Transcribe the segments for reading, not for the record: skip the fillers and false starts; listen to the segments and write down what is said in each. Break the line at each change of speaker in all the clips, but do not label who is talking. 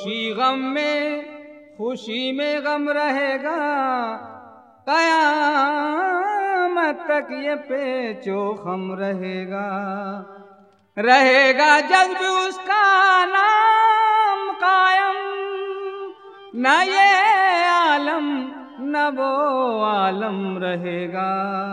खुशी में गम रहेगा, कयामत तक ये पेचो खम रहेगा। रहेगा जग भी उसका नाम कायम, न ये आलम न वो आलम रहेगा।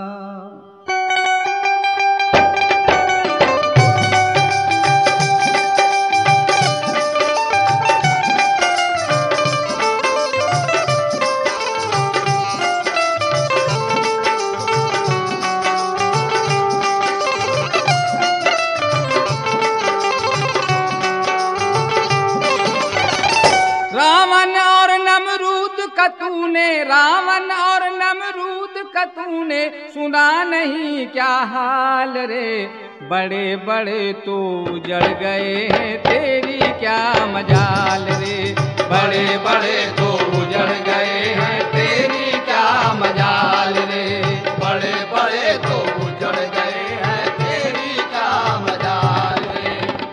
रावण और नमरूद का तूने सुना नहीं क्या हाल रे। बड़े बड़े तो उजड़ गए हैं, तेरी क्या मजाल रे। बड़े बड़े तो उजड़ गए हैं, तेरी क्या मजाल रे। बड़े बड़े तो उजड़ गए हैं, तेरी क्या मजाल रे।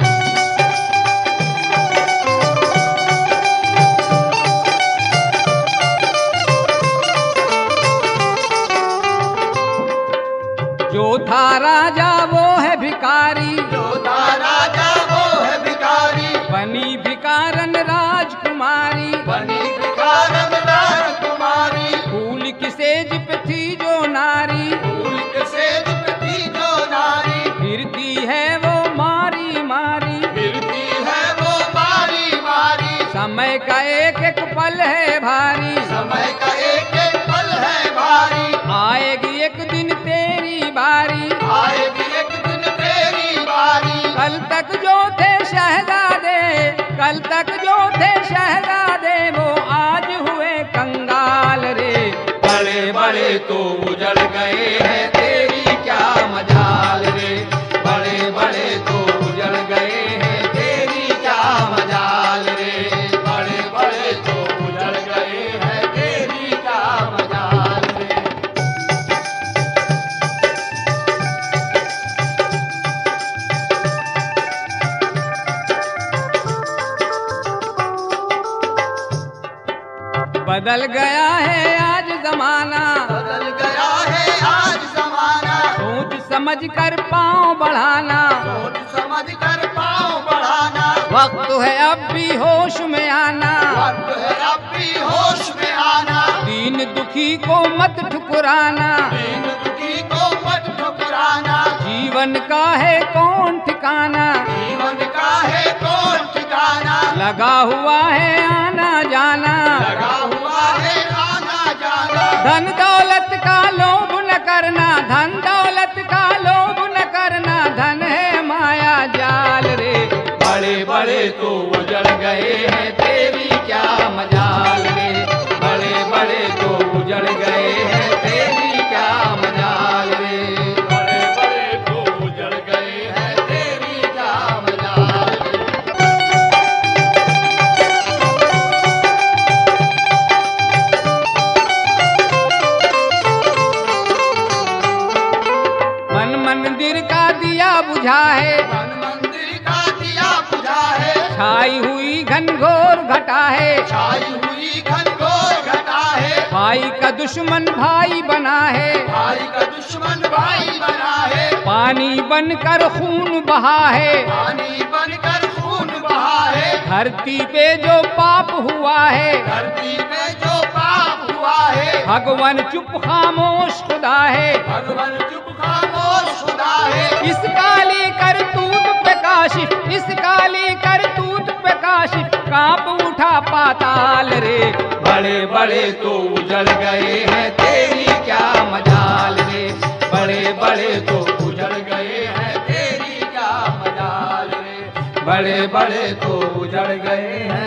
जो था राजा वो है भिखारी,
जो था राजा वो है भिखारी।
बनी भिकारन राजकुमारी,
बनी भिखारन राजकुमारी।
फूल की सेज पे थी जो नारी,
फूल की सेज पे थी जो नारी।
फिरती है वो मारी मारी,
फिरती है वो मारी मारी।
समय का एक एक पल है भारी,
समय का एक एक पल है भारी।
आएगी एक दिन तेरी बारी,
आएगी एक दिन तेरी बारी।
कल तक जो थे शहजादे, कल तक जो थे शहजादे, वो आज हुए कंगाल रे।
बड़े बड़े तो उजड़ गए हैं, तेरी क्या मजाल रे। बड़े बड़े तो उजड़ गए हैं, तेरी क्या मजाल रे। बड़े बड़े तो उजड़ गए हैं, तेरी क्या मजाल रे।
बदल गया है आज जमाना,
बदल गया है आज जमाना।
सोच समझ कर पाँव बढ़ाना,
सोच समझ कर पाँव बढ़ाना।
वक्त है अब भी होश में आना,
वक्त है अब भी होश में आना।
दीन दुखी को मत ठुकराना,
दीन दुखी को मत ठुकराना।
जीवन का है कौन ठिकाना,
जीवन का है कौन ठिकाना।
लगा हुआ है आना जाना,
लगा हुआ है आना जाना।
धन दौलत का लोभ न करना, धन दौलत का लोभ न करना, धन है माया जाल रे।
बड़े बड़े तो उजड़ गए हैं, तेरी क्या मजाल रे। बड़े बड़े तो उजड़ गए हैं, तेरी क्या मजाल रे। बड़े बड़े तो उजड़ गए हैं, तेरी क्या मजाल रे।
मन मंदिर का दिया बुझा है,
मन मंदिर का दिया बुझा है।
छाई हुई घनघोर घटा है,
छाई हुई घनघोर घटा है।
भाई का दुश्मन भाई बना है,
भाई का दुश्मन भाई बना है।
पानी बनकर खून बहा है,
पानी बनकर खून बहा है।
धरती पे जो पाप हुआ है,
धरती पे जो पाप हुआ है।
भगवान चुप खामोश खुदा है।
भगवान चुप खामोश खुदा है।
इस काली करतूत पे काशिफ, इस काली करतूत पे काशिफ, कांप उठा पाताल रे।
बड़े बड़े तो उजड़ गए हैं, तेरी क्या मजाल रे। बड़े बड़े तो उजड़ गए हैं, तेरी क्या मजाल रे। बड़े बड़े तो उजड़ गए हैं,